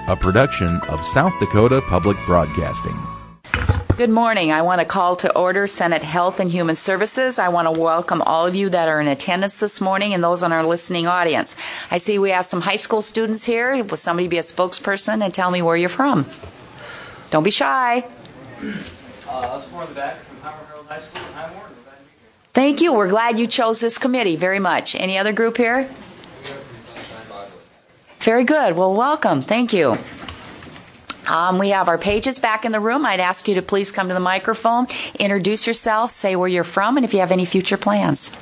a production of South Dakota Public Broadcasting. Good morning. I want to call to order Senate Health and Human Services. I want to welcome all of you that are in attendance this morning and those on our listening audience. I see we have some high school students here. Will somebody be a spokesperson and tell me where you're from? Don't be shy. Us more in the back from Hammer Herald High School in Highmore. Thank you. We're glad you chose this committee very much. Any other group here? Very good. Well, welcome. Thank you. We have our pages back in the room. I'd ask you to please come to the microphone, introduce yourself, say where you're from, and if you have any future plans.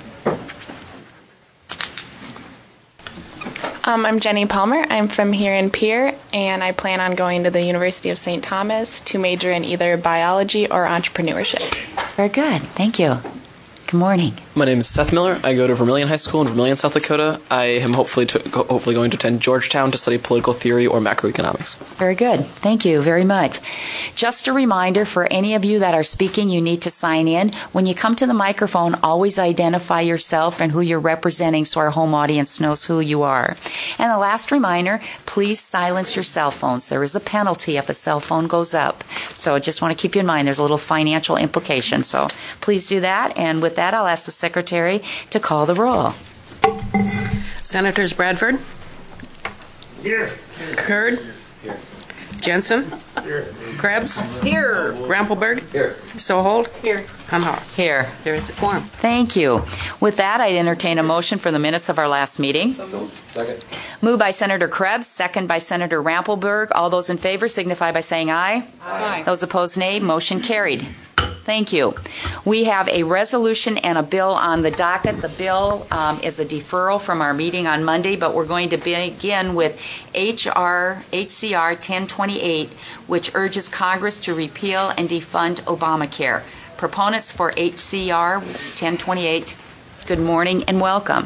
I'm Jenny Palmer. I'm from here in Pierre, and I plan on going to the University of St. Thomas to major in either biology or entrepreneurship. Very good. Thank you. Good morning. My name is Seth Miller. I go to Vermilion High School in Vermilion, South Dakota. I am hopefully going to attend Georgetown to study political theory or macroeconomics. Very good. Thank you very much. Just a reminder for any of you that are speaking, you need to sign in. When you come to the microphone, always identify yourself and who you're representing so our home audience knows who you are. And the last reminder, please silence your cell phones. There is a penalty if a cell phone goes up. So I just want to keep you in mind there's a little financial implication. So please do that. And with that, I'll ask the Secretary to call the roll. Senators Bradford? Here. Curd? Here. Jensen? Here. Krebs? Here. Rampelberg? Here. Sohold? Here. Kunhoff? Here. There is a quorum. Thank you. With that, I'd entertain a motion for the minutes of our last meeting. Second. Moved by Senator Krebs, second by Senator Rampelberg. All those in favor signify by saying aye. Aye. Those opposed, nay. Motion carried. Thank you. We have a resolution and a bill on the docket. The bill is a deferral from our meeting on Monday, but we're going to begin with HCR 1028, which urges Congress to repeal and defund Obamacare. Proponents for HCR 1028, good morning and welcome.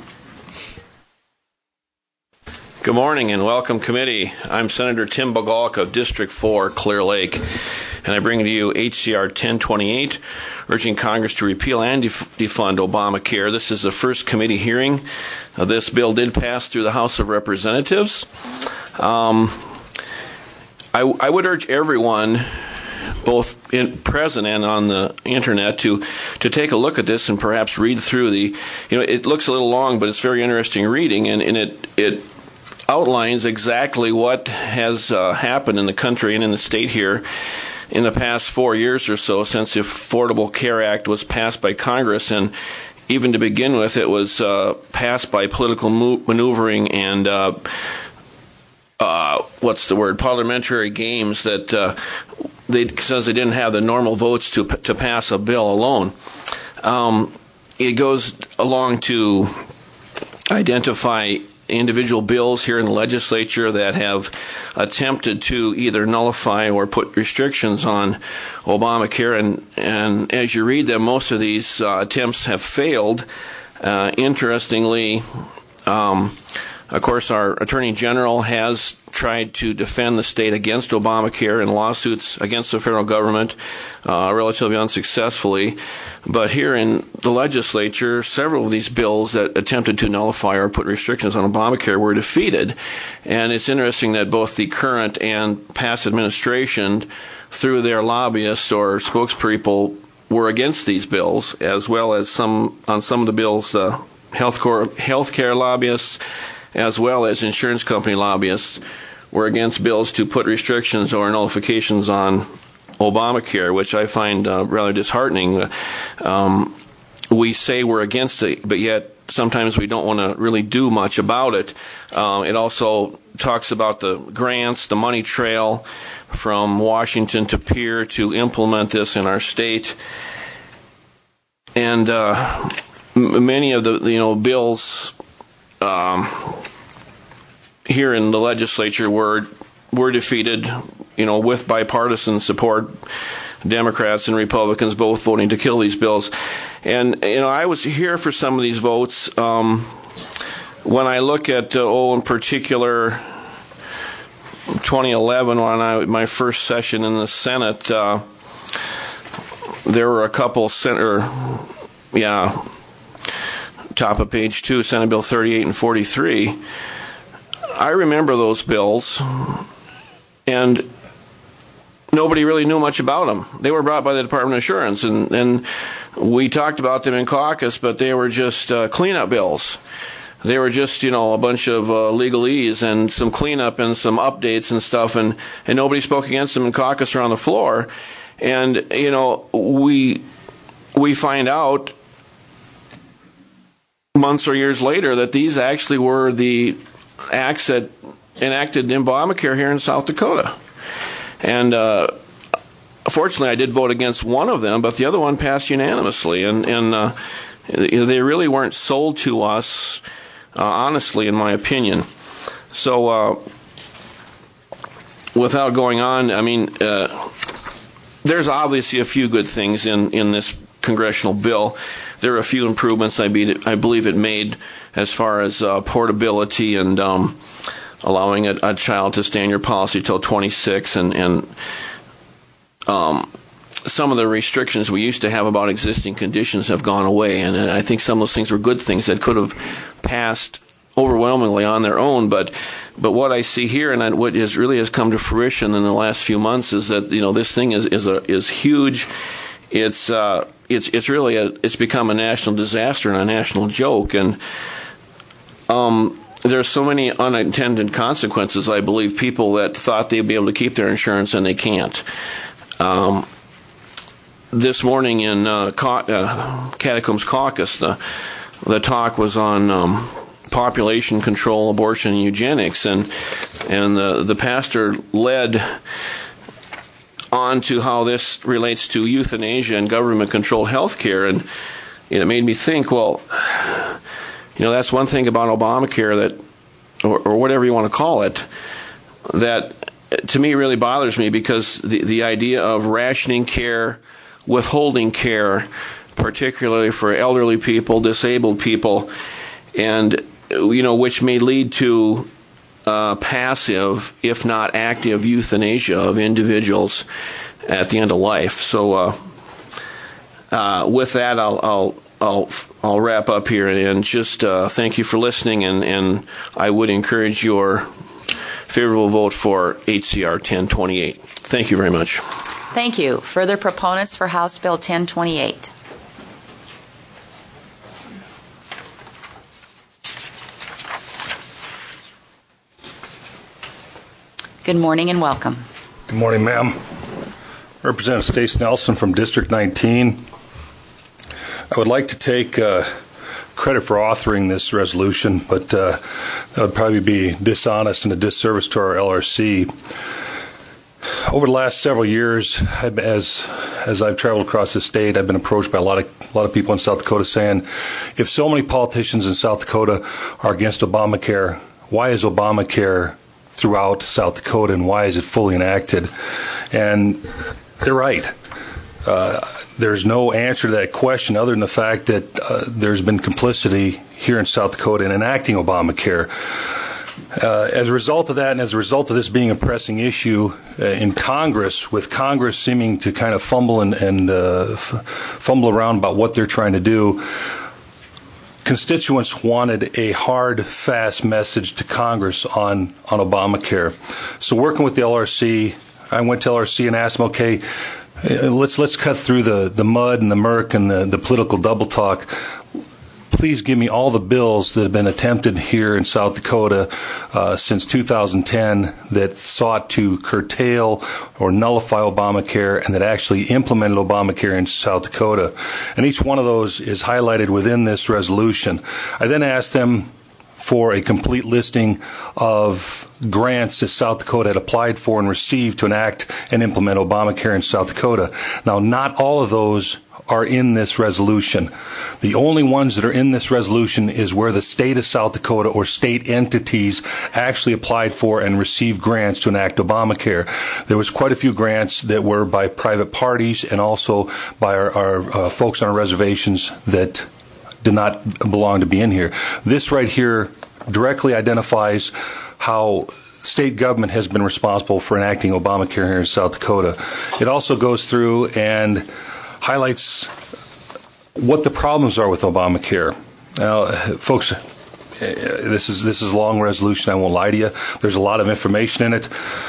Good morning and welcome, committee. I'm Senator Tim Bogalk of District 4, Clear Lake, and I bring to you HCR 1028, urging Congress to repeal and defund Obamacare. This is the first committee hearing. This bill did pass through the House of Representatives. I would urge everyone, both in present and on the internet, to take a look at this and perhaps read through it looks a little long, but it's very interesting reading, and it outlines exactly what has happened in the country and in the state here in the past 4 years or so since the Affordable Care Act was passed by Congress. And even to begin with, it was passed by political maneuvering and parliamentary games that says they didn't have the normal votes to pass a bill alone. It goes along to identify individual bills here in the legislature that have attempted to either nullify or put restrictions on Obamacare, and as you read them, most of these attempts have failed. Interestingly, of course, our Attorney General has tried to defend the state against Obamacare in lawsuits against the federal government, relatively unsuccessfully. But here in the legislature, several of these bills that attempted to nullify or put restrictions on Obamacare were defeated. And it's interesting that both the current and past administration, through their lobbyists or spokespeople, were against these bills, as well as on some of the bills, the healthcare lobbyists, as well as insurance company lobbyists, were against bills to put restrictions or nullifications on Obamacare, which I find rather disheartening. We say we're against it, but yet sometimes we don't want to really do much about it. It also talks about the grants, the money trail from Washington to Pierre to implement this in our state. And many of the bills here in the legislature were defeated, with bipartisan support, Democrats and Republicans both voting to kill these bills. And I was here for some of these votes. When I look at in particular 2011, when my first session in the Senate, there were a couple top of page 2, Senate Bill 38 and 43. I remember those bills, and nobody really knew much about them. They were brought by the Department of Insurance, and we talked about them in caucus, but they were just cleanup bills. They were just, a bunch of legalese and some cleanup and some updates and stuff, and nobody spoke against them in caucus or on the floor. And, we find out months or years later that these actually were the acts that enacted Obamacare here in South Dakota. And fortunately, I did vote against one of them, but the other one passed unanimously. And they really weren't sold to us, honestly, in my opinion. So without going on, there's obviously a few good things in this congressional bill. There are a few improvements I believe it made as far as portability and allowing a child to stay in your policy till 26, and some of the restrictions we used to have about existing conditions have gone away, and I think some of those things were good things that could have passed overwhelmingly on their own. But what I see here, and what really has come to fruition in the last few months, is that this thing is huge. It's really it's become a national disaster and a national joke, and there's so many unintended consequences. I believe people that thought they'd be able to keep their insurance and they can't. This morning in Catacombs Caucus, the talk was on population control, abortion, and eugenics, and the pastor led on to how this relates to euthanasia and government-controlled health care, and it made me think, well, that's one thing about Obamacare that, or whatever you want to call it, that to me really bothers me, because the idea of rationing care, withholding care, particularly for elderly people, disabled people, and which may lead to passive, if not active, euthanasia of individuals at the end of life. So with that, I'll wrap up here and just thank you for listening, and I would encourage your favorable vote for HCR 1028. Thank you very much. Thank you. Further proponents for House Bill 1028? Good morning and welcome. Good morning, ma'am. Representative Stace Nelson from District 19. I would like to take credit for authoring this resolution, but that would probably be dishonest and a disservice to our LRC. Over the last several years, as I've traveled across the state, I've been approached by a lot of people in South Dakota saying, if so many politicians in South Dakota are against Obamacare, why is Obamacare throughout South Dakota, and why is it fully enacted? And they're right. There's no answer to that question other than the fact that there's been complicity here in South Dakota in enacting Obamacare. As a result of that, and as a result of this being a pressing issue in Congress, with Congress seeming to kind of fumble and fumble around about what they're trying to do, constituents wanted a hard, fast message to Congress on Obamacare. So working with the LRC, I went to LRC and asked them, okay, let's cut through the mud and the murk and the political double talk. Please give me all the bills that have been attempted here in South Dakota since 2010 that sought to curtail or nullify Obamacare and that actually implemented Obamacare in South Dakota. And each one of those is highlighted within this resolution. I then asked them for a complete listing of grants that South Dakota had applied for and received to enact and implement Obamacare in South Dakota. Now, not all of those are in this resolution. The only ones that are in this resolution is where the state of South Dakota or state entities actually applied for and received grants to enact Obamacare. There was quite a few grants that were by private parties and also by our folks on our reservations that did not belong to be in here. This right here directly identifies how state government has been responsible for enacting Obamacare here in South Dakota. It also goes through and highlights what the problems are with Obamacare. Now, folks, this is a long resolution. I won't lie to you. There's a lot of information in it.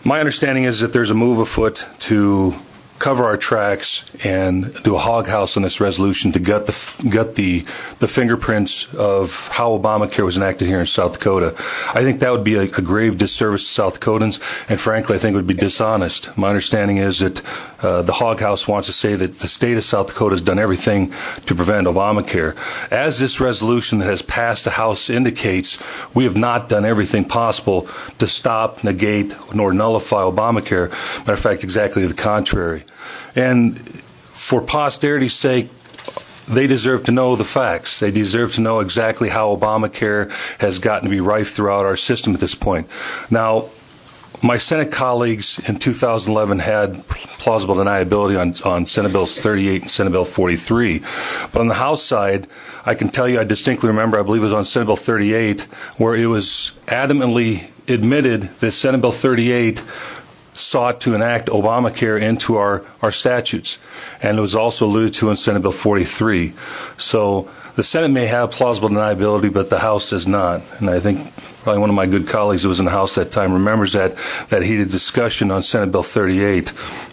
My understanding is that there's a move afoot to cover our tracks and do a hog house on this resolution to gut the fingerprints of how Obamacare was enacted here in South Dakota. I think that would be a grave disservice to South Dakotans, and frankly, I think it would be dishonest. My understanding is that the hog house wants to say that the state of South Dakota has done everything to prevent Obamacare. As this resolution that has passed the House indicates, we have not done everything possible to stop, negate, nor nullify Obamacare. Matter of fact, exactly the contrary. And for posterity's sake, they deserve to know the facts. They deserve to know exactly how Obamacare has gotten to be rife throughout our system at this point. Now, my Senate colleagues in 2011 had plausible deniability on Senate Bills 38 and Senate Bill 43. But on the House side, I can tell you I distinctly remember, I believe it was on Senate Bill 38, where it was adamantly admitted that Senate Bill 38 sought to enact Obamacare into our statutes. And it was also alluded to in Senate Bill 43. So the Senate may have plausible deniability, but the House does not. And I think probably one of my good colleagues who was in the House at that time remembers that heated discussion on Senate Bill 38.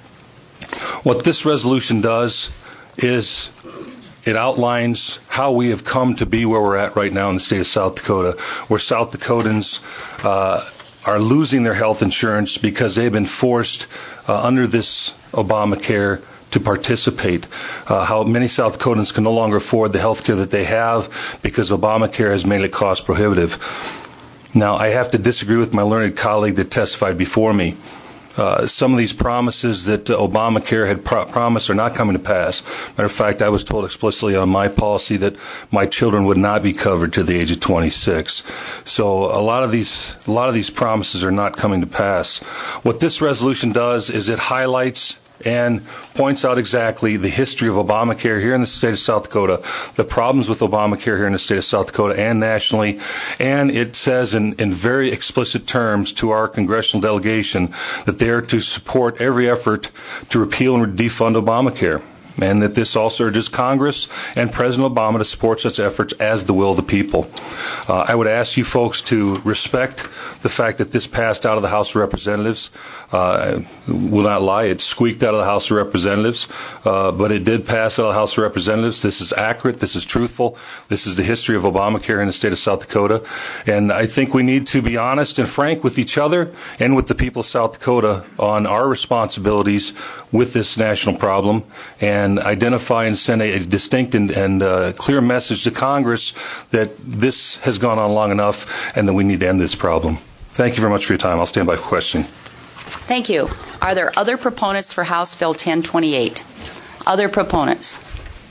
What this resolution does is it outlines how we have come to be where we're at right now in the state of South Dakota, where South Dakotans are losing their health insurance because they've been forced under this Obamacare to participate. How many South Dakotans can no longer afford the health care that they have because Obamacare has made it cost prohibitive. Now, I have to disagree with my learned colleague that testified before me. Some of these promises that Obamacare had promised are not coming to pass. Matter of fact, I was told explicitly on my policy that my children would not be covered to the age of 26. So a lot of these promises are not coming to pass. What this resolution does is it highlights and points out exactly the history of Obamacare here in the state of South Dakota, the problems with Obamacare here in the state of South Dakota and nationally, and it says in very explicit terms to our congressional delegation that they are to support every effort to repeal and defund Obamacare, and that this also urges Congress and President Obama to support such efforts as the will of the people. I would ask you folks to respect the fact that this passed out of the House of Representatives. Will not lie, it squeaked out of the House of Representatives, but it did pass out of the House of Representatives. This is accurate, this is truthful, this is the history of Obamacare in the state of South Dakota, and I think we need to be honest and frank with each other and with the people of South Dakota on our responsibilities with this national problem, and identify and send a distinct and clear message to Congress that this has gone on long enough and that we need to end this problem. Thank you very much for your time. I'll stand by for questioning. Thank you. Are there other proponents for House Bill 1028? Other proponents?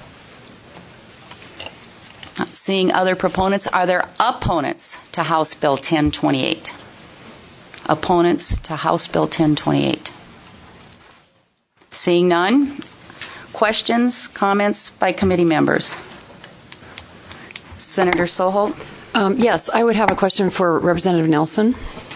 Not seeing other proponents. Are there opponents to House Bill 1028? Opponents to House Bill 1028? Seeing none. Questions, comments by committee members? Senator Soholt? Yes, I would have a question for Representative Nelson.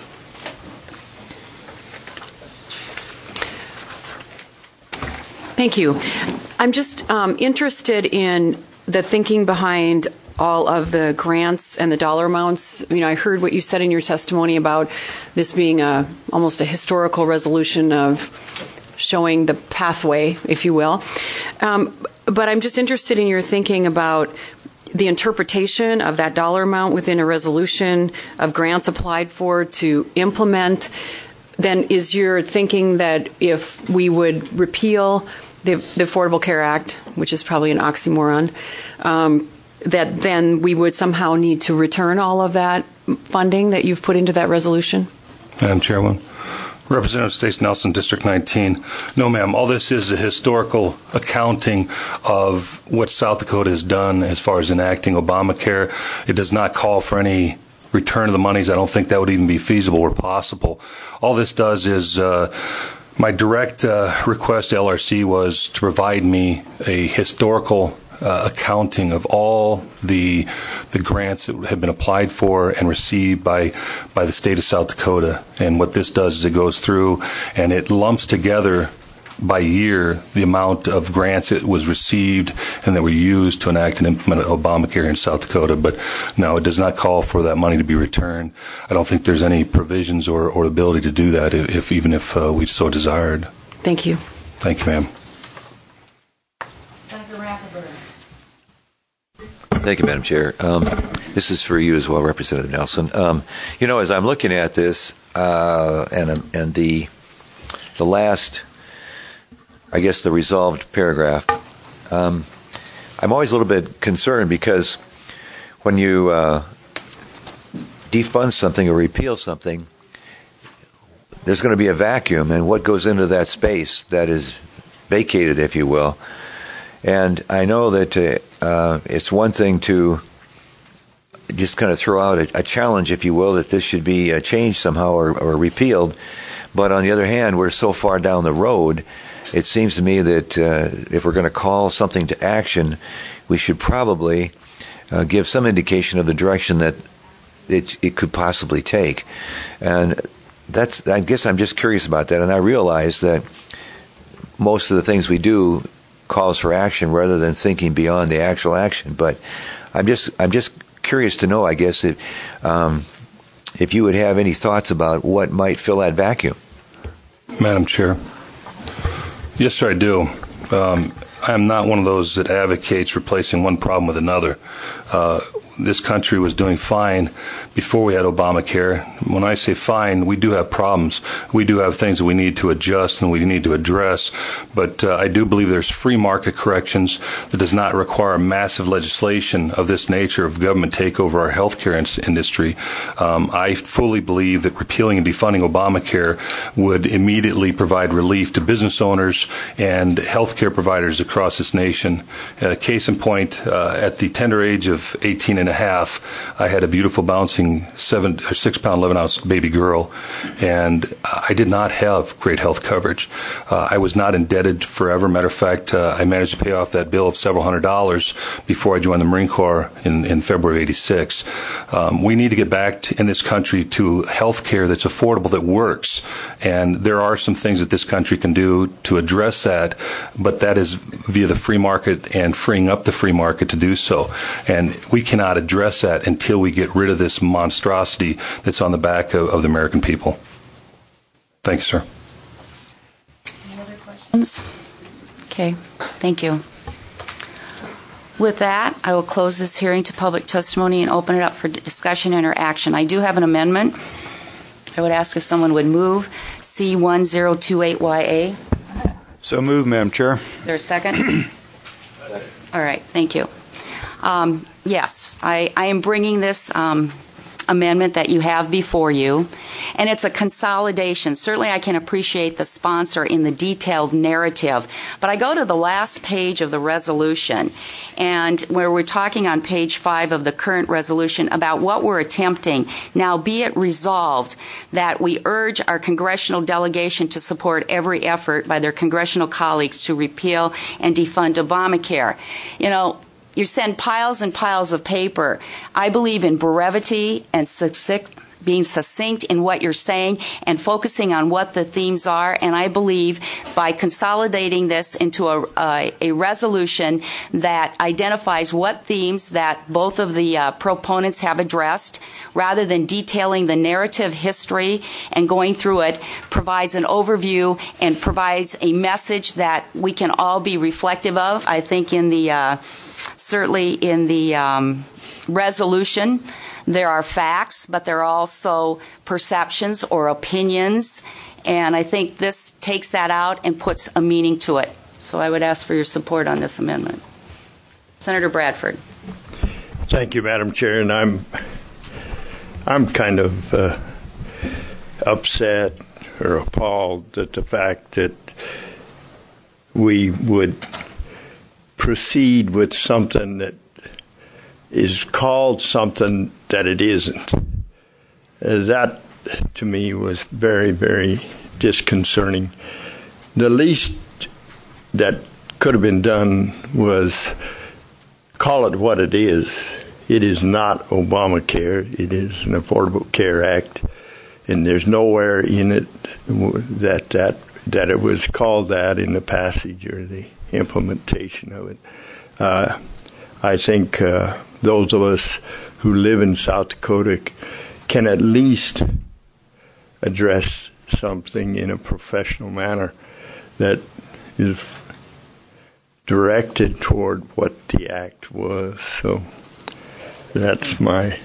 Thank you. I'm just interested in the thinking behind all of the grants and the dollar amounts. You know, I heard what you said in your testimony about this being almost a historical resolution of showing the pathway, if you will. But I'm just interested in your thinking about the interpretation of that dollar amount within a resolution of grants applied for to implement. Then is your thinking that if we would repeal the Affordable Care Act, which is probably an oxymoron, that then we would somehow need to return all of that funding that you've put into that resolution? Madam Chairwoman. Representative Stacey Nelson, District 19. No, ma'am. All this is a historical accounting of what South Dakota has done as far as enacting Obamacare. It does not call for any return of the monies. I don't think that would even be feasible or possible. All this does is my direct request to LRC was to provide me a historical accounting of all the grants that have been applied for and received by the state of South Dakota. And what this does is it goes through and it lumps together by year the amount of grants that was received and that were used to enact and implement Obamacare in South Dakota. But no, it does not call for that money to be returned. I don't think there's any provisions or ability to do that, even if we so desired. Thank you. Thank you, ma'am. Senator Rafferty. Thank you, Madam Chair. This is for you as well, Representative Nelson. As I'm looking at this and the last, I guess, the resolved paragraph, I'm always a little bit concerned because when you defund something or repeal something, there's going to be a vacuum, and what goes into that space that is vacated, if you will. And I know that it's one thing to just kind of throw out a challenge, if you will, that this should be changed somehow or repealed. But on the other hand, we're so far down the road, it seems to me that if we're going to call something to action, we should probably give some indication of the direction that it could possibly take. And I guess I'm just curious about that. And I realize that most of the things we do calls for action rather than thinking beyond the actual action. But I'm just curious to know, I guess, if you would have any thoughts about what might fill that vacuum. Madam Chair. Yes, sir, I do. I am not one of those that advocates replacing one problem with another. This country was doing fine before we had Obamacare. When I say fine, we do have problems. We do have things that we need to adjust and we need to address. But I do believe there's free market corrections that does not require massive legislation of this nature of government takeover our healthcare industry. I fully believe that repealing and defunding Obamacare would immediately provide relief to business owners and healthcare providers across this nation. Case in point, at the tender age of 18 and a half, I had a beautiful bouncing 6 pound 11 ounce baby girl, and I did not have great health coverage. I was not indebted forever. Matter of fact, I managed to pay off that bill of several $100s before I joined the Marine Corps in February of '86. We need to get back in this country to health care that's affordable, that works, and there are some things that this country can do to address that, but that is via the free market and freeing up the free market to do so. And we cannot address that until we get rid of this monstrosity that's on the back of the American people. Thank you, sir. Any other questions? Okay, thank you. With that, I will close this hearing to public testimony and open it up for discussion and or action. I do have an amendment. I would ask if someone would move C1028YA. So moved, Madam Chair. Is there a second? All right, thank you. Yes, I am bringing this amendment that you have before you, and it's a consolidation. Certainly I can appreciate the sponsor in the detailed narrative, but I go to the last page of the resolution, and where we're talking on page 5 of the current resolution about what we're attempting. Now, be it resolved that we urge our congressional delegation to support every effort by their congressional colleagues to repeal and defund Obamacare. You know, you send piles and piles of paper. I believe in brevity and being succinct in what you're saying and focusing on what the themes are. And I believe by consolidating this into a resolution that identifies what themes that both of the proponents have addressed, rather than detailing the narrative history and going through it, provides an overview and provides a message that we can all be reflective of. I think certainly in the resolution, there are facts, but there are also perceptions or opinions, and I think this takes that out and puts a meaning to it. So I would ask for your support on this amendment. Senator Bradford. Thank you, Madam Chair, and I'm kind of upset or appalled at the fact that we would proceed with something that is called something that it isn't. That, to me, was very, very disconcerting. The least that could have been done was call it what it is. It is not Obamacare. It is an Affordable Care Act, and there's nowhere in it that that it was called that in the passage or the implementation of it. I think those of us who live in South Dakota can at least address something in a professional manner that is directed toward what the act was. So that's my...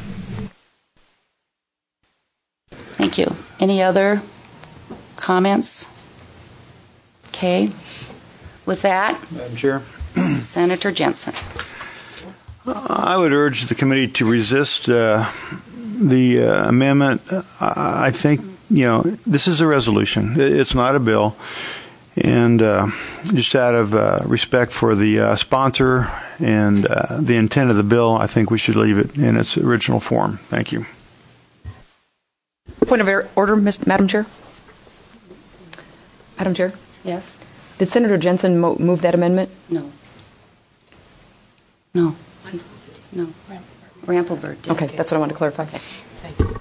Thank you. Any other comments? Okay. With that, Madam Chair, Senator Jensen. I would urge the committee to resist the amendment. I think, this is a resolution. It's not a bill. And just out of respect for the sponsor and the intent of the bill, I think we should leave it in its original form. Thank you. Point of order, Madam Chair. Madam Chair? Yes? Did Senator Jensen move that amendment? No. No. Rampelberg did. Okay, that's what I wanted to clarify. Okay. Thank you.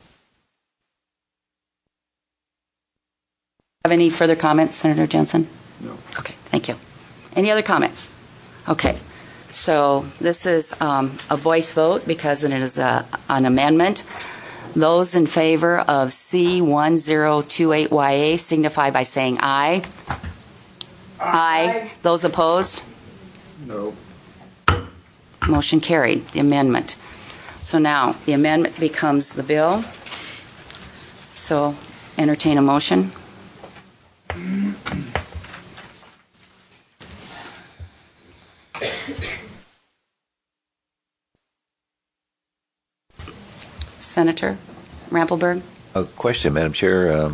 Have any further comments, Senator Jensen? No. Okay, thank you. Any other comments? Okay. So this is a voice vote because it is an amendment. Those in favor of C1028YA signify by saying aye. Aye. Those opposed? No. Motion carried, the amendment. So now the amendment becomes the bill. So entertain a motion. Senator Rampelberg? A question, Madam Chair.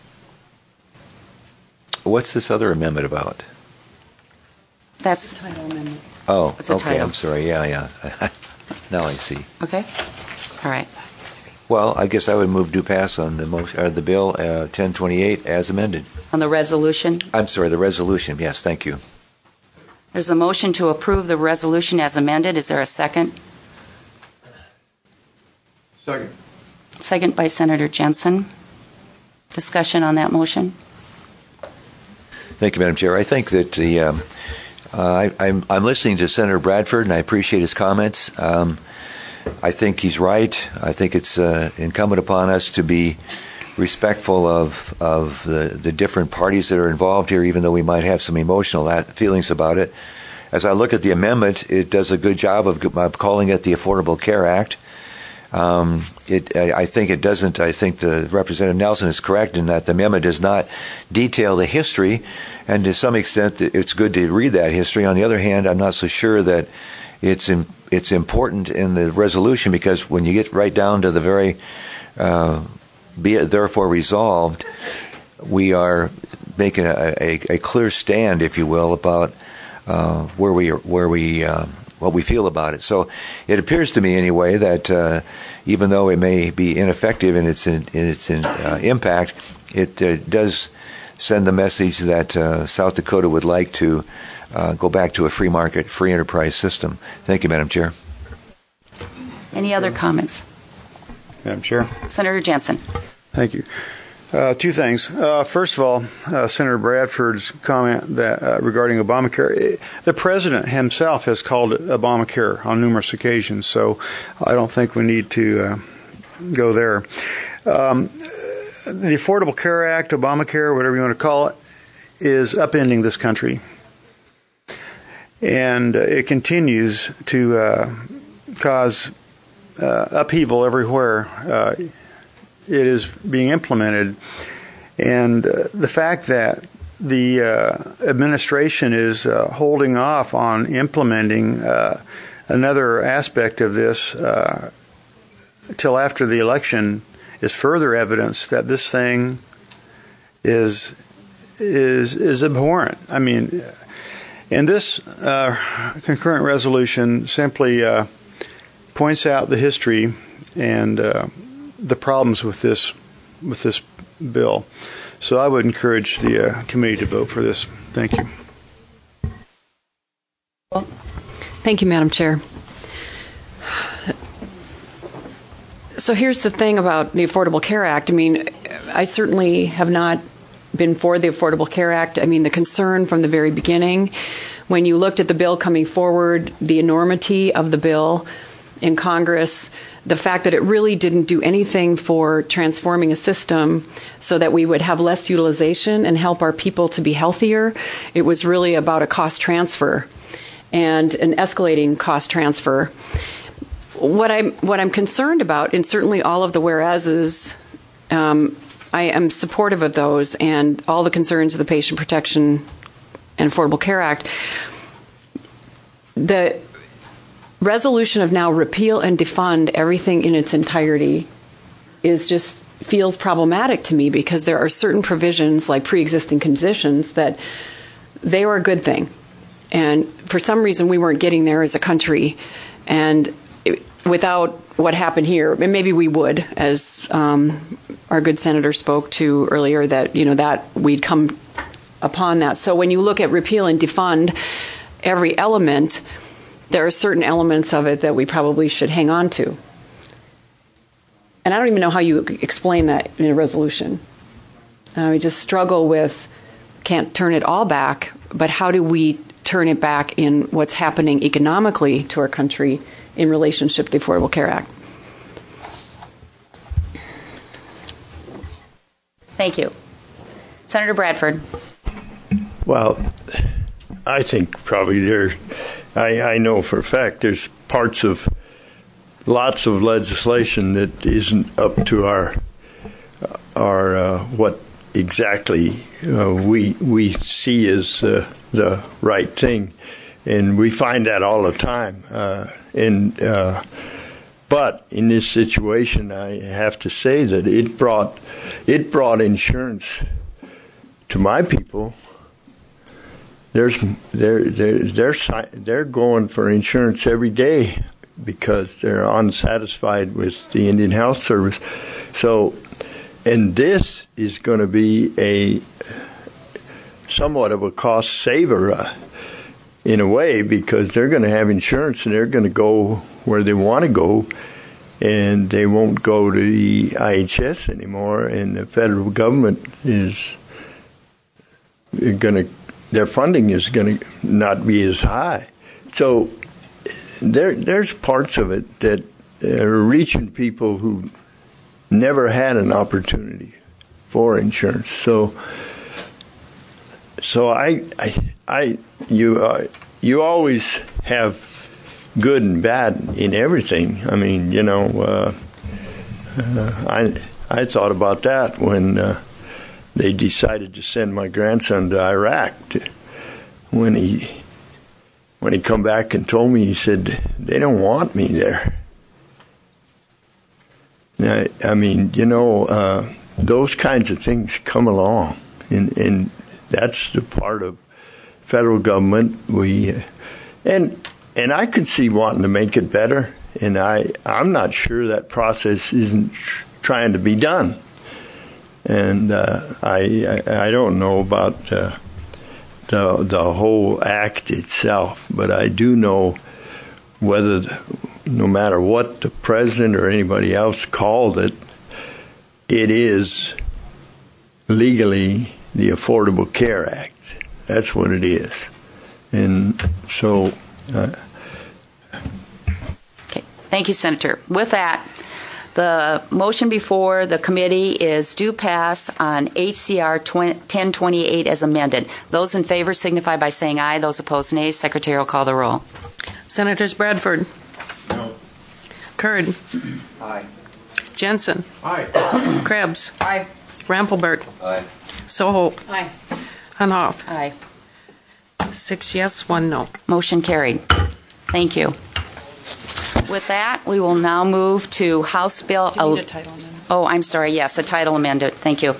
What's this other amendment about? That's the title amendment. Oh, It's a okay. title. I'm sorry. Yeah. Now I see. Okay. All right. Well, I guess I would move to pass on the motion, or the bill 1028 as amended. On the resolution, I'm sorry, the resolution. Yes, thank you. there's a motion to approve the resolution as amended. Is there a second? Second. Second by Senator Jensen. Discussion on that motion? Thank you, Madam Chair. I think that the I'm listening to Senator Bradford, and I appreciate his comments. I think he's right. I think it's incumbent upon us to be respectful of the different parties that are involved here, even though we might have some emotional feelings about it. As I look at the amendment, it does a good job of calling it the Affordable Care Act. I think it doesn't. I think the Representative Nelson is correct in that the amendment does not detail the history, and to some extent, it's good to read that history. On the other hand, I'm not so sure that it's important in the resolution, because when you get right down to the very be it therefore resolved, we are making a clear stand, if you will, about what we feel about it. So it appears to me, anyway, that even though it may be ineffective in its impact, it does send the message that South Dakota would like to go back to a free market, free enterprise system. Thank you, Madam Chair. Any other comments? Madam Chair. Senator Jensen. Thank you. Two things. First of all, Senator Bradford's comment that regarding Obamacare, the President himself has called it Obamacare on numerous occasions, so I don't think we need to go there. The Affordable Care Act, Obamacare, whatever you want to call it, is upending this country. And it continues to cause upheaval everywhere it is being implemented. And the fact that the administration is holding off on implementing another aspect of this till after the election is further evidence that this thing is abhorrent. I mean, and this concurrent resolution simply points out the history and the problems with this bill. So I would encourage the committee to vote for this. Thank you. Thank you, Madam Chair. So here's the thing about the Affordable Care Act. I mean, I certainly have not been for the Affordable Care Act. I mean, the concern from the very beginning, when you looked at the bill coming forward, the enormity of the bill in Congress, the fact that it really didn't do anything for transforming a system so that we would have less utilization and help our people to be healthier. It was really about a cost transfer and an escalating cost transfer. What I'm concerned about, and certainly all of the whereases, I am supportive of those and all the concerns of the Patient Protection and Affordable Care Act. The resolution of now repeal and defund everything in its entirety feels problematic to me, because there are certain provisions like pre-existing conditions that they were a good thing. And for some reason we weren't getting there as a country. And without what happened here, and maybe we would, as our good senator spoke to earlier, that that we'd come upon that. So when you look at repeal and defund every element, there are certain elements of it that we probably should hang on to. And I don't even know how you explain that in a resolution. We just struggle with, can't turn it all back, but how do we turn it back in what's happening economically to our country in relationship to the Affordable Care Act? Thank you. Senator Bradford. Well, I think probably I know for a fact there's lots of legislation that isn't up to our what exactly we see as the right thing, and we find that all the time. But in this situation, I have to say that it brought insurance to my people. They're going for insurance every day because they're unsatisfied with the Indian Health Service. So, and this is going to be somewhat of a cost saver in a way, because they're going to have insurance and they're going to go where they want to go, and they won't go to the IHS anymore, and the federal government is going to, their funding is going to not be as high. So there's parts of it that are reaching people who never had an opportunity for insurance. So you always have good and bad in everything. I mean, I thought about that when they decided to send my grandson to Iraq. When he come back and told me, he said, they don't want me there. I mean, those kinds of things come along, and that's the part of federal government and I could see wanting to make it better, and I'm not sure that process isn't trying to be done. And I don't know about the whole act itself, but I do know whether, no matter what the president or anybody else called it, it is legally the Affordable Care Act. That's what it is. And so... Okay. Thank you, Senator. With that, the motion before the committee is do pass on HCR 1028 as amended. Those in favor signify by saying aye. Those opposed, nay. Secretary will call the roll. Senators Bradford. No. Curd. Aye. Jensen. Aye. Krebs. Aye. Rampelberg. Aye. Soholt. Aye. Hanhoff. Aye. 6 yes, 1 no. Motion carried. Thank you. With that, we will now move to House Bill... Do you need a title amendment? Oh, I'm sorry. Yes, a title amendment. Thank you.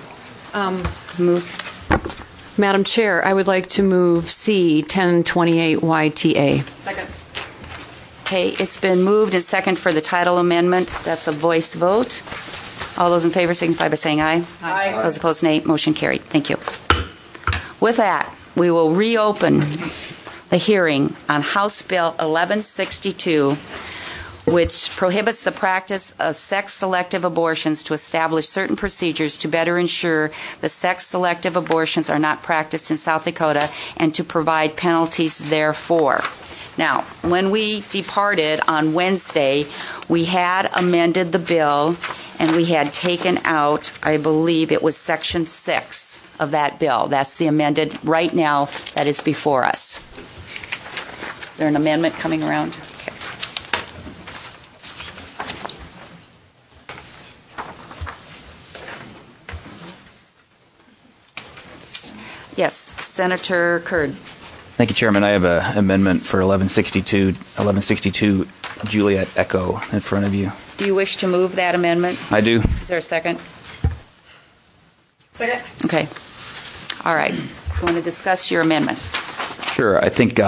Madam Chair, I would like to move C 1028 YTA. Second. Okay, it's been moved and second for the title amendment. That's a voice vote. All those in favor signify by saying aye. Aye. Those opposed, nay. Motion carried. Thank you. With that, we will reopen the hearing on House Bill 1162, which prohibits the practice of sex-selective abortions to establish certain procedures to better ensure the sex-selective abortions are not practiced in South Dakota and to provide penalties therefor. Now, when we departed on Wednesday, we had amended the bill and we had taken out, I believe it was Section 6 of that bill. That's the amended right now that is before us. Is there an amendment coming around? Okay. Yes, Senator Curd. Thank you, Chairman. I have an amendment for 1162 Juliet Echo in front of you. Do you wish to move that amendment? I do. Is there a second? Second. Okay. All right. You want to discuss your amendment? Sure. I think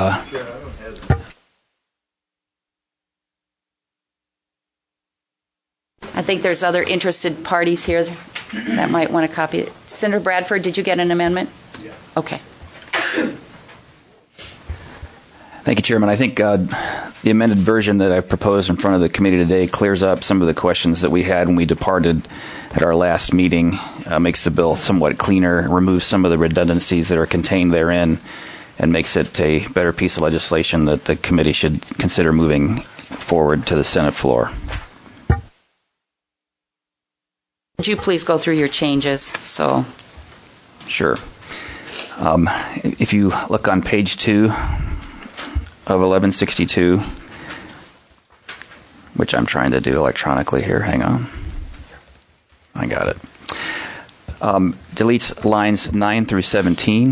there's other interested parties here that might want to copy it. Senator Bradford, did you get an amendment? Yeah. Okay. Thank you, Chairman. I think the amended version that I've proposed in front of the committee today clears up some of the questions that we had when we departed at our last meeting, makes the bill somewhat cleaner, removes some of the redundancies that are contained therein, and makes it a better piece of legislation that the committee should consider moving forward to the Senate floor. Would you please go through your changes? Sure. If you look on page 2 of 1162, which I'm trying to do electronically here. Hang on. I got it. Deletes lines 9 through 17.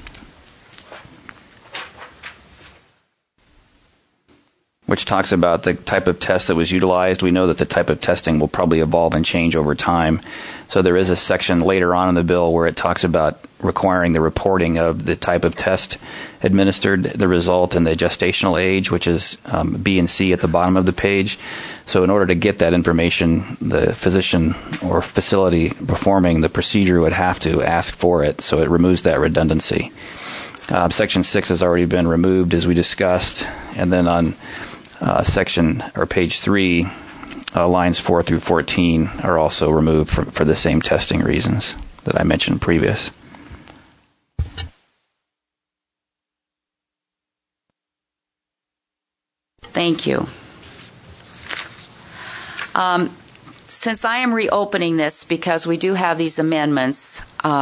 Which talks about the type of test that was utilized. We know that the type of testing will probably evolve and change over time. So there is a section later on in the bill where it talks about requiring the reporting of the type of test administered, the result, and the gestational age, which is B and C at the bottom of the page. So in order to get that information, the physician or facility performing the procedure would have to ask for it. So it removes that redundancy. Section 6 has already been removed, as we discussed. And then on section or page 3, lines 4 through 14 are also removed for the same testing reasons that I mentioned previous. Thank you. Since I am reopening this because we do have these amendments,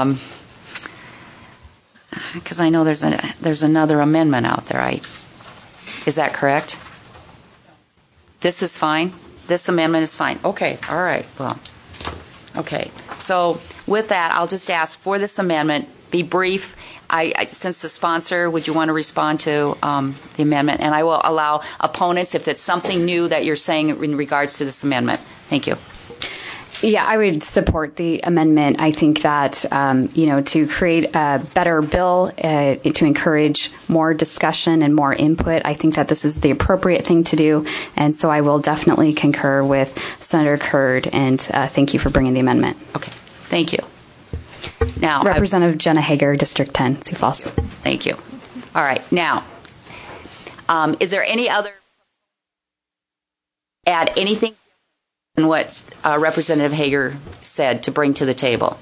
because I know there's another amendment out there. Is that correct? This is fine? This amendment is fine. Okay, all right. Well, okay. So with that, I'll just ask for this amendment, be brief. Since the sponsor, would you want to respond to the amendment? And I will allow opponents, if it's something new that you're saying in regards to this amendment. Thank you. Yeah, I would support the amendment. I think that, to create a better bill, to encourage more discussion and more input, I think that this is the appropriate thing to do. And so I will definitely concur with Senator Curd, and thank you for bringing the amendment. Okay, thank you. Now, Representative Jenna Hager, District 10, Sioux Falls. Thank you. All right. Now, is there any other add anything in what Representative Hager said to bring to the table?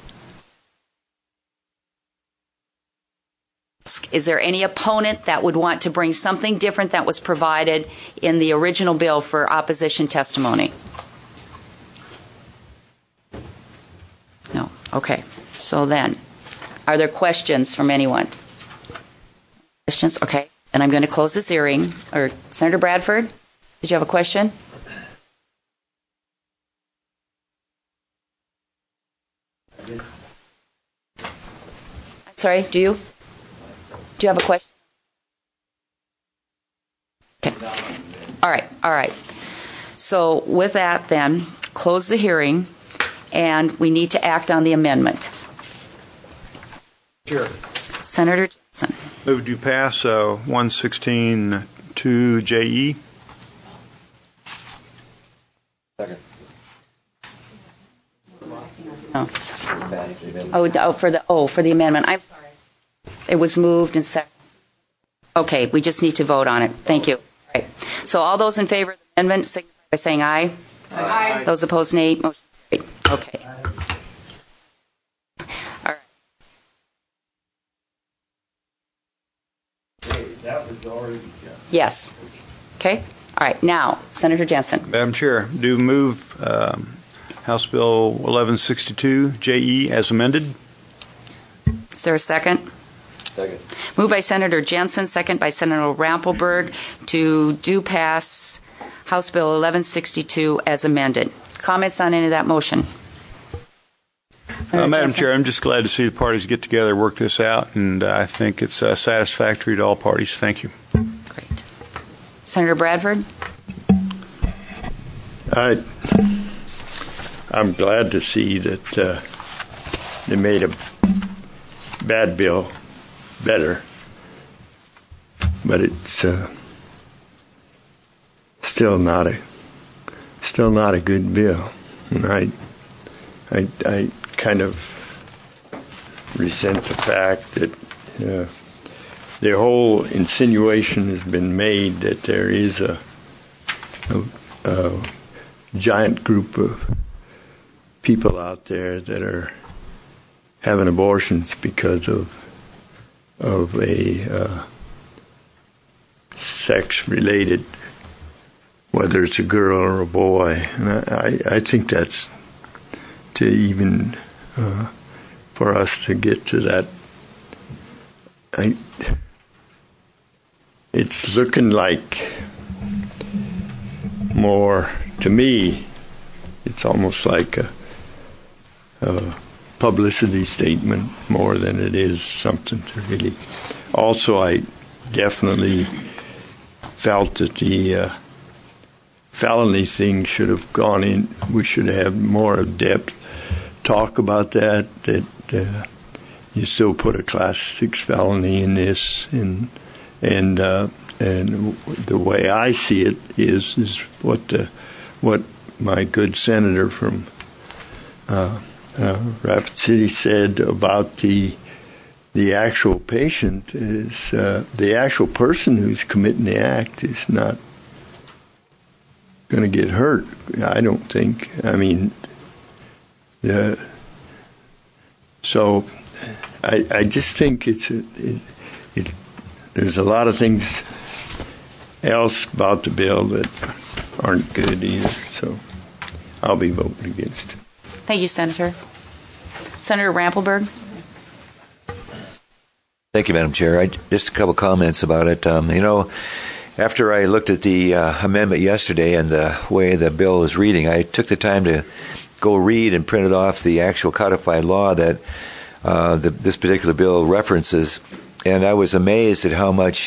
Is there any opponent that would want to bring something different that was provided in the original bill for opposition testimony? No. Okay. So then, are there questions from anyone? Questions? Okay. Then I'm going to close this hearing. Or Senator Bradford, did you have a question? Sorry, do you have a question? Okay. All right. So with that then, close the hearing, and we need to act on the amendment. Sure. Senator Johnson. Move to pass 116-2JE. Second. For the amendment. I'm sorry. It was moved and seconded. Okay, we just need to vote on it. Thank you. All right. So all those in favor of the amendment signify by saying aye. Aye. Those opposed, nay. Motion carried. Okay. All right. That was already done. Yes. Okay. All right. Now, Senator Jensen. Madam Chair, do move House Bill 1162 JE as amended. Is there a second? Second. Moved by Senator Jensen, second by Senator Rampelberg to do pass House Bill 1162 as amended. Comments on any of that motion? Madam Jensen? Chair, I'm just glad to see the parties get together, work this out, and I think it's satisfactory to all parties. Thank you. Great. Senator Bradford? I'm glad to see that they made a bad bill better, but it's still not a good bill, and I kind of resent the fact that the whole insinuation has been made that there is a giant group of people out there that are having abortions because of a sex-related, whether it's a girl or a boy. And I think that's to even for us to get to that. It's looking like more, to me, it's almost like a publicity statement more than it is something to really. Also, I definitely felt that the felony thing should have gone in. We should have more of depth talk about that. That you still put a class 6 felony in this, and the way I see it is what my good senator from Rapid City said about the actual patient is the actual person who's committing the act is not going to get hurt. I don't think. I mean, so I just think there's a lot of things else about the bill that aren't good either. So I'll be voting against it. Thank you, Senator. Senator Rampelberg? Thank you, Madam Chair. Just a couple comments about it. After I looked at the amendment yesterday and the way the bill was reading, I took the time to go read and print it off the actual codified law that this particular bill references, and I was amazed at how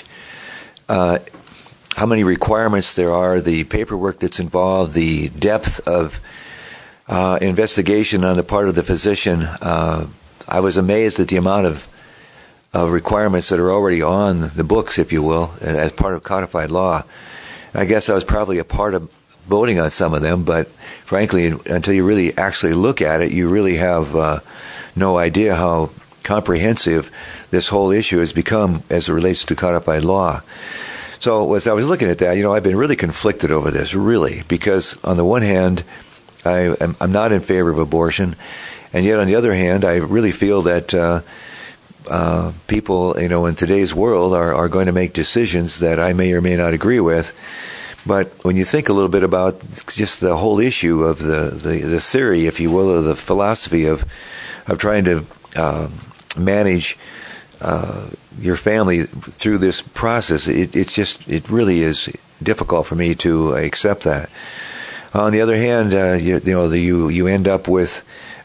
many requirements there are, the paperwork that's involved, the depth of investigation on the part of the physician. I was amazed at the amount of requirements that are already on the books, if you will, as part of codified law. I guess I was probably a part of voting on some of them, but frankly, until you really actually look at it, you really have no idea how comprehensive this whole issue has become as it relates to codified law. So as I was looking at that, I've been really conflicted over this, really, because on the one hand, I'm not in favor of abortion, and yet on the other hand, I really feel that people, in today's world are going to make decisions that I may or may not agree with. But when you think a little bit about just the whole issue of the theory, if you will, or the philosophy of trying to manage your family through this process, it really is difficult for me to accept that. On the other hand, you end up with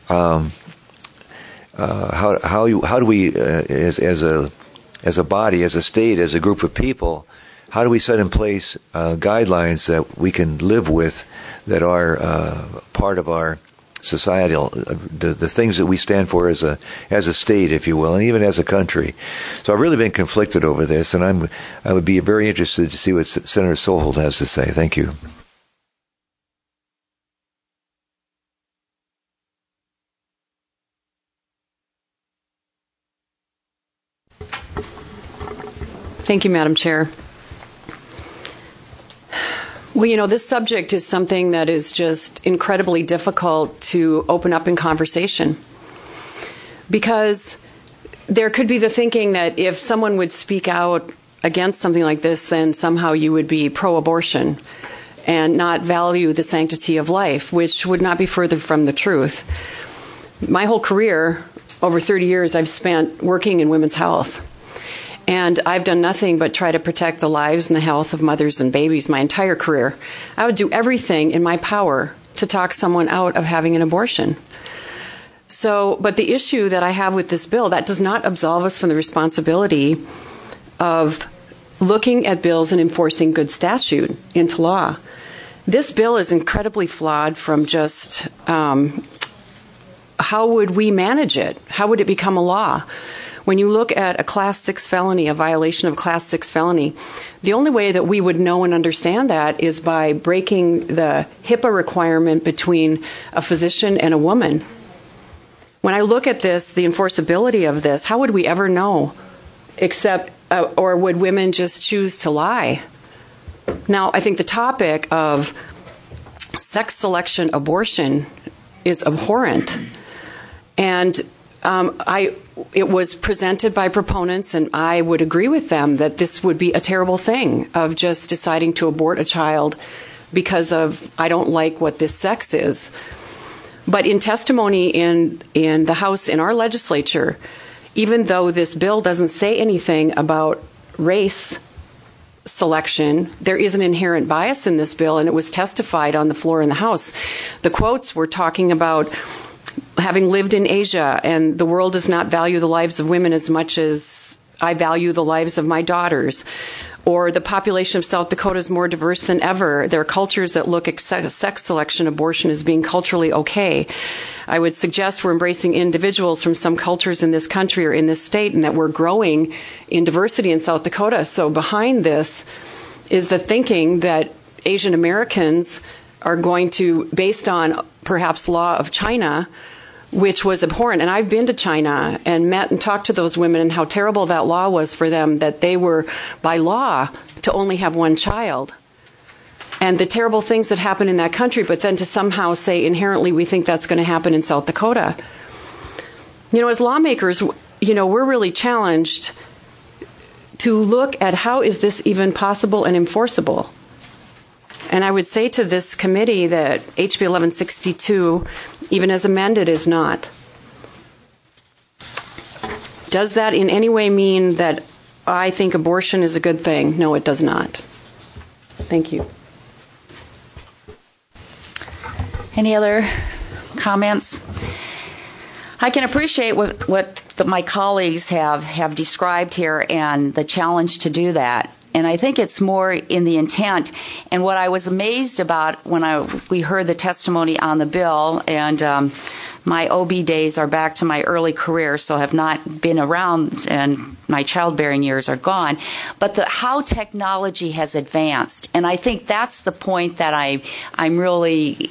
how do we as a body, as a state, as a group of people, how do we set in place guidelines that we can live with, that are part of our societal, the things that we stand for as a state, if you will, and even as a country. So I've really been conflicted over this, and I would be very interested to see what Senator Sohold has to say. Thank you. Thank you, Madam Chair. Well, this subject is something that is just incredibly difficult to open up in conversation, because there could be the thinking that if someone would speak out against something like this, then somehow you would be pro-abortion and not value the sanctity of life, which would not be further from the truth. My whole career, over 30 years, I've spent working in women's health. And I've done nothing but try to protect the lives and the health of mothers and babies my entire career. I would do everything in my power to talk someone out of having an abortion. So, but the issue that I have with this bill, that does not absolve us from the responsibility of looking at bills and enforcing good statute into law. This bill is incredibly flawed from just how would we manage it? How would it become a law? When you look at a Class 6 felony, a violation of a Class 6 felony, the only way that we would know and understand that is by breaking the HIPAA requirement between a physician and a woman. When I look at this, the enforceability of this, how would we ever know? Except, or would women just choose to lie? Now, I think the topic of sex selection abortion is abhorrent. And it was presented by proponents, and I would agree with them that this would be a terrible thing of just deciding to abort a child because of, I don't like what this sex is. But in testimony in the House, in our legislature, even though this bill doesn't say anything about race selection, there is an inherent bias in this bill, and it was testified on the floor in the House. The quotes were talking about having lived in Asia, and the world does not value the lives of women as much as I value the lives of my daughters. Or the population of South Dakota is more diverse than ever. There are cultures that look at sex selection abortion as being culturally okay. I would suggest we're embracing individuals from some cultures in this country or in this state, and that we're growing in diversity in South Dakota. So behind this is the thinking that Asian Americans are going to, based on perhaps law of China, which was abhorrent. And I've been to China and met and talked to those women and how terrible that law was for them, that they were, by law, to only have one child. And the terrible things that happen in that country, but then to somehow say inherently we think that's going to happen in South Dakota. As lawmakers, we're really challenged to look at how is this even possible and enforceable. And I would say to this committee that HB 1162, even as amended, is not. Does that in any way mean that I think abortion is a good thing? No, it does not. Thank you. Any other comments? I can appreciate what my colleagues have described here and the challenge to do that. And I think it's more in the intent. And what I was amazed about when we heard the testimony on the bill, and my OB days are back to my early career, so have not been around, and my childbearing years are gone. But how technology has advanced, and I think that's the point that I'm really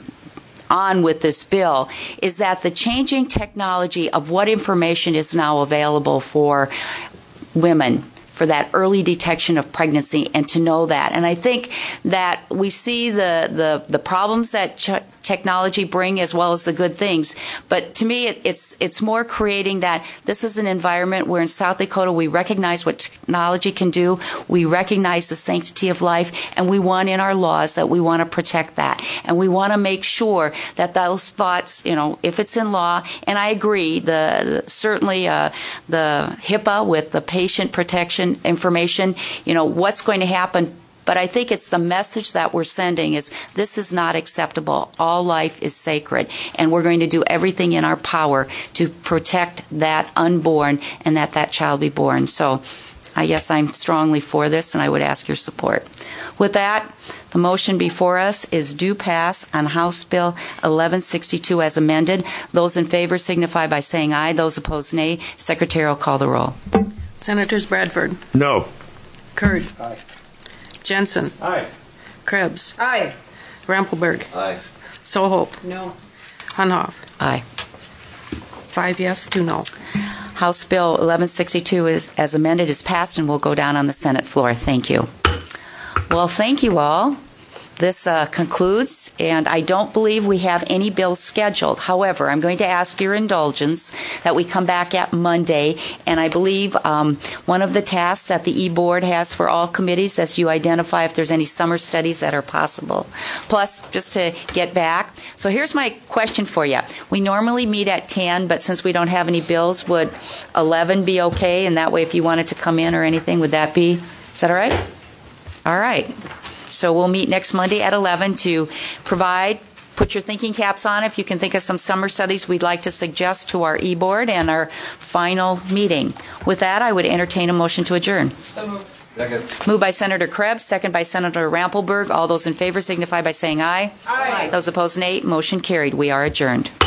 on with this bill, is that the changing technology of what information is now available for women, for that early detection of pregnancy, and to know that. And I think that we see the problems that technology bring as well as the good things. But to me, it's more creating that this is an environment where in South Dakota we recognize what technology can do, we recognize the sanctity of life, and we want in our laws that we want to protect that. And we want to make sure that those thoughts, if it's in law, and I agree, certainly the HIPAA with the patient protection information, what's going to happen. But I think it's the message that we're sending is this is not acceptable. All life is sacred, and we're going to do everything in our power to protect that unborn and that child be born. So I guess I'm strongly for this, and I would ask your support. With that, the motion before us is do pass on House Bill 1162 as amended. Those in favor signify by saying aye. Those opposed, nay. Secretary will call the roll. Senators Bradford. No. Curd. Aye. Jensen. Aye. Krebs. Aye. Rampelberg. Aye. Soholt. No. Hanhoff. Aye. 5 yes, 2 no. House Bill 1162 as amended is passed and will go down on the Senate floor. Thank you. Well, thank you all. this concludes, and I don't believe we have any bills scheduled. However, I'm going to ask your indulgence that we come back at Monday, and I believe one of the tasks that the e-board has for all committees is you identify if there's any summer studies that are possible. Plus, just to get back, so here's my question for you. We normally meet at 10, but since we don't have any bills, would 11 be okay? And that way, if you wanted to come in or anything, would that be, is that all right? All right. So we'll meet next Monday at 11 to put your thinking caps on if you can think of some summer studies we'd like to suggest to our e-board and our final meeting. With that, I would entertain a motion to adjourn. So moved. Second. Moved by Senator Krebs, second by Senator Rampelberg. All those in favor signify by saying aye. Aye. Those opposed, nay. Motion carried. We are adjourned.